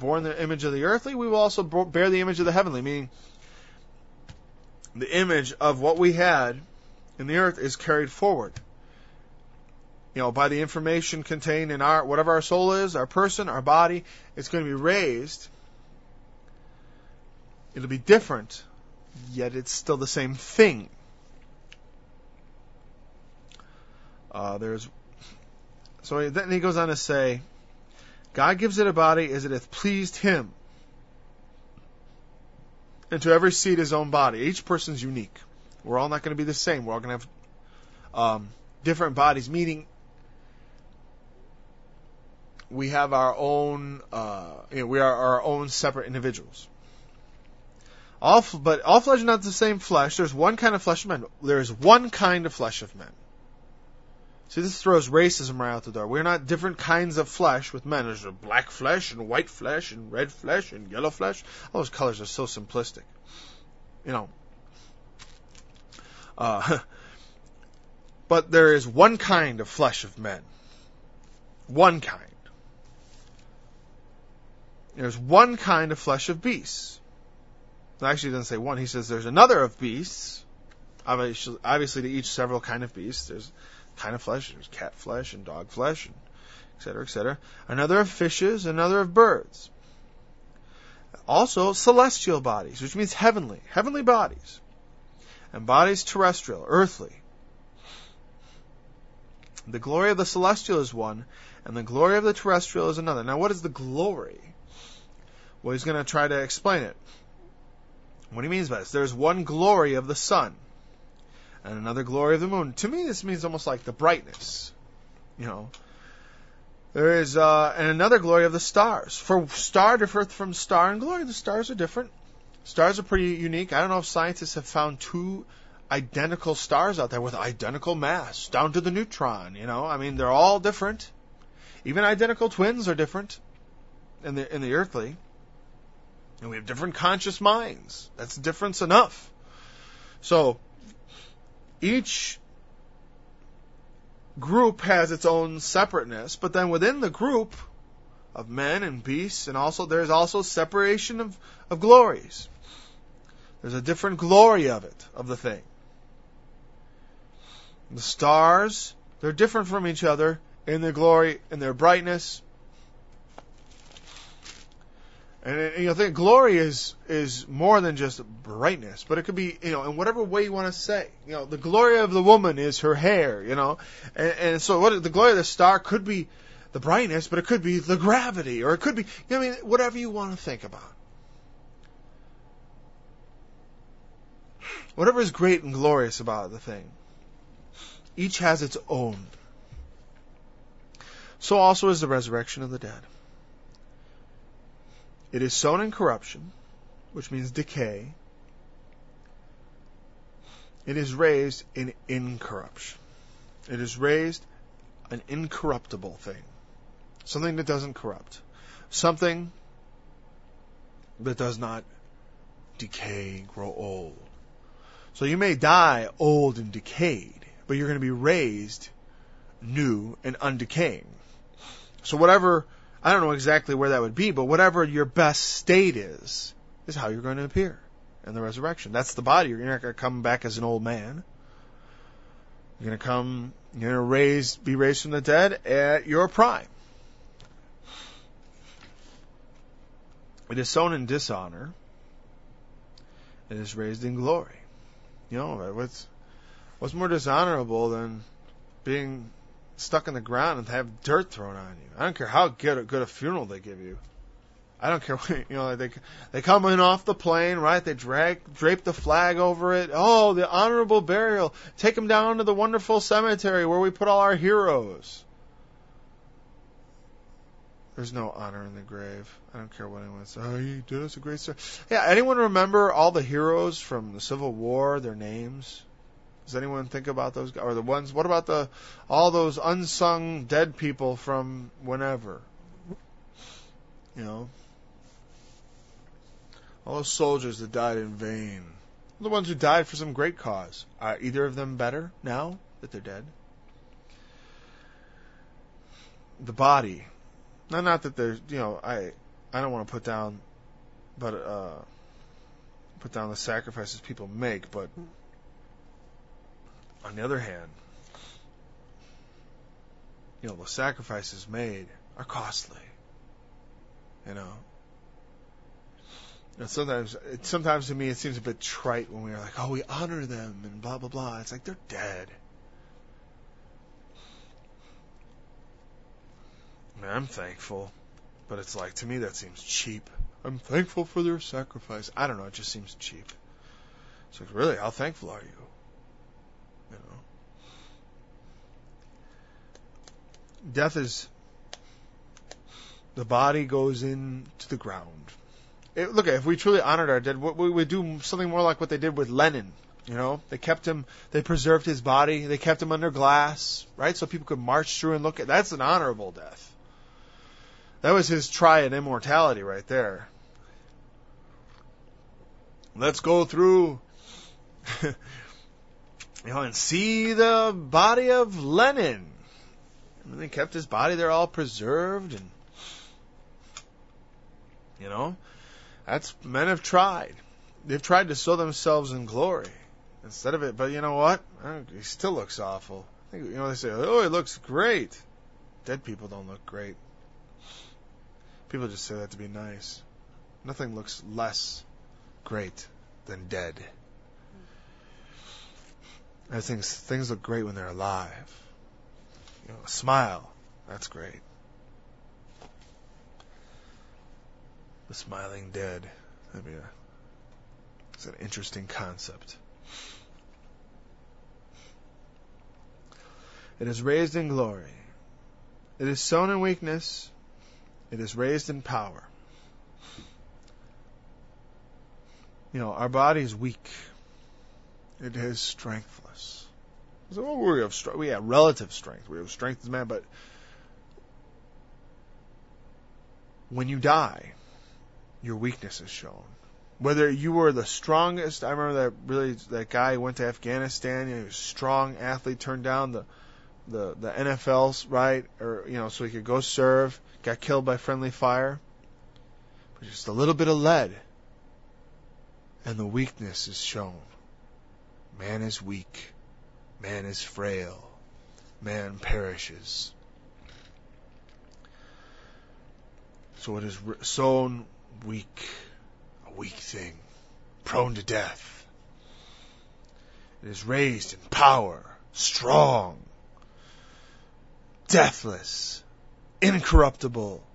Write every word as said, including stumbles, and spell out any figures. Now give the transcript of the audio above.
borne the image of the earthly, we will also bear the image of the heavenly, meaning the image of what we had in the earth is carried forward. You know, by the information contained in our, whatever our soul is, our person, our body, it's going to be raised. It'll be different, yet it's still the same thing. Uh, there's, so then he goes on to say, God gives it a body as it hath pleased him. And to every seed his own body. Each person's unique. We're all not going to be the same. We're all going to have um, different bodies, meaning we have our own, uh, you know, we are our own separate individuals. All, but all flesh is not the same flesh. There's one kind of flesh of men. There is one kind of flesh of men. See, this throws racism right out the door. We're not different kinds of flesh with men. There's a black flesh and white flesh and red flesh and yellow flesh. All those colors are so simplistic. You know. Uh, but there is one kind of flesh of men. One kind. There's one kind of flesh of beasts. Actually, he doesn't say one. He says there's another of beasts. Obviously, obviously to each several kind of beasts. There's kind of flesh. There's cat flesh and dog flesh, and et cetera, et cetera. Another of fishes, another of birds. Also, celestial bodies, which means heavenly. Heavenly bodies. And bodies terrestrial, earthly. The glory of the celestial is one, and the glory of the terrestrial is another. Now, what is the glory? Well, he's going to try to explain it. What he means by this, there's one glory of the sun, and another glory of the moon. To me, this means almost like the brightness. You know, there is uh, and another glory of the stars. For star differeth from star in glory. The stars are different. Stars are pretty unique. I don't know if scientists have found two identical stars out there with identical mass, down to the neutron. You know, I mean, they're all different. Even identical twins are different in the in the earthly. And we have different conscious minds. That's difference enough. So, each group has its own separateness, but then within the group of men and beasts, and also there's also separation of, of glories. There's a different glory of it, of the thing. The stars, they're different from each other in their glory, in their brightness. And you know, think glory is is more than just brightness, but it could be, you know, in whatever way you want to say. You know, the glory of the woman is her hair, you know, and, and so what the glory of the star could be the brightness, but it could be the gravity, or it could be, you know, I mean, whatever you want to think about. Whatever is great and glorious about the thing, each has its own. So also is the resurrection of the dead. It is sown in corruption, which means decay. It is raised in incorruption. It is raised an incorruptible thing. Something that doesn't corrupt. Something that does not decay, grow old. So you may die old and decayed, but you're going to be raised new and undecaying. So whatever, I don't know exactly where that would be, but whatever your best state is, is how you're going to appear in the resurrection. That's the body. You're not going to come back as an old man. You're going to come, you're going to raise, be raised from the dead at your prime. It is sown in dishonor. It is raised in glory. You know, what's, what's more dishonorable than being stuck in the ground and have dirt thrown on you? I don't care how good a, good a funeral they give you. I don't care, you know, they they come in off the plane, right? They drag, drape the flag over it. Oh, the honorable burial. Take them down to the wonderful cemetery where we put all our heroes. There's no honor in the grave. I don't care what anyone says. Oh, he did us a great service. Yeah, anyone remember all the heroes from the Civil War, their names? Does anyone think about those guys? Or the ones, what about the all those unsung dead people from whenever? You know? All those soldiers that died in vain. The ones who died for some great cause. Are either of them better now that they're dead? The body. Now, not that there's, you know, I I don't want to put down, but uh, put down the sacrifices people make. But on the other hand, you know, the sacrifices made are costly. You know, and sometimes, it, sometimes to me, it seems a bit trite when we're like, "Oh, we honor them," and blah blah blah. It's like they're dead. I mean, I'm thankful, but it's like, to me, that seems cheap. I'm thankful for their sacrifice. I don't know, it just seems cheap. It's like, really, how thankful are you? You know, death is, the body goes into the ground. It, look, if we truly honored our dead, we would do something more like what they did with Lenin. You know, they kept him, they preserved his body, they kept him under glass, right? So people could march through and look at, that's an honorable death. That was his try at immortality right there. Let's go through, you know, and see the body of Lenin. And they kept his body there all preserved, and, you know, that's, men have tried. They've tried to sow themselves in glory instead of it, but you know what? He still looks awful. I think, you know, they say, oh, he looks great. Dead people don't look great. People just say that to be nice. Nothing looks less great than dead. I think things look great when they're alive. You know, a smile, that's great. The smiling dead. That'd be a, it's an interesting concept. It is raised in glory. It is sown in weakness. It is raised in power. You know, our body is weak. It is strengthless. So, well, we have str- we have relative strength. We have strength as man, but when you die, your weakness is shown. Whether you were the strongest, I remember that really that guy who went to Afghanistan. You know, he was a strong athlete, turned down the the the N F L's, right, or you know, so he could go serve. Got killed by friendly fire. But just a little bit of lead, and the weakness is shown. Man is weak. Man is frail. Man perishes. So it is sown weak, a weak thing, prone to death. It is raised in power, strong, deathless, incorruptible,